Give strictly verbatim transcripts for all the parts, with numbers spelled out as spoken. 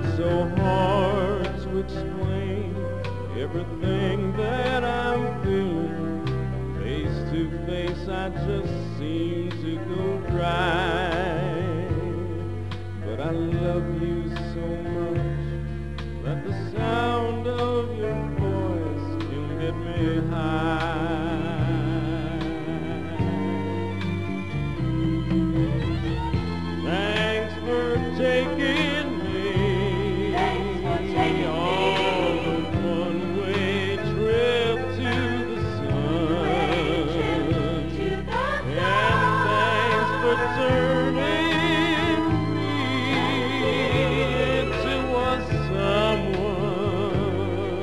It's so hard to explain everything that I'm feeling. Face to face, I just seem to go dry. But I love you so much that the sound of your voice can get me high. Thanks for taking me on a one-way trip to the sun. And thanks for turning me into a someone.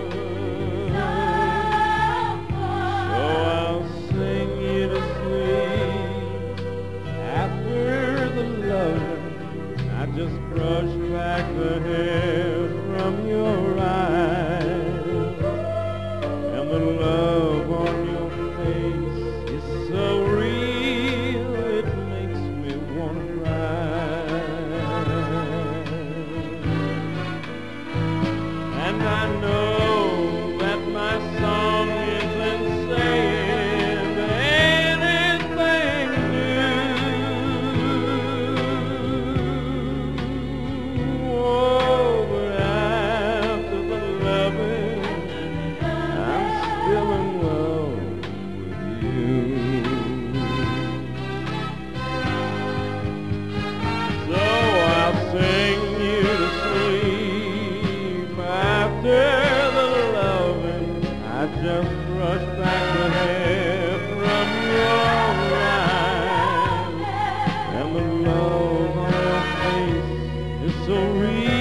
So I'll sing you to sleep after the loving. I just brush back the hair from your eyes, and the love on your face is so real, it makes me wanna cry. And I know that my song isn't saying anything new. Oh, but after the loving, I'm still in love with you. So I'll sing you to sleep after the loving. I just brush back the hair from your eyes, and the love on your face is so real.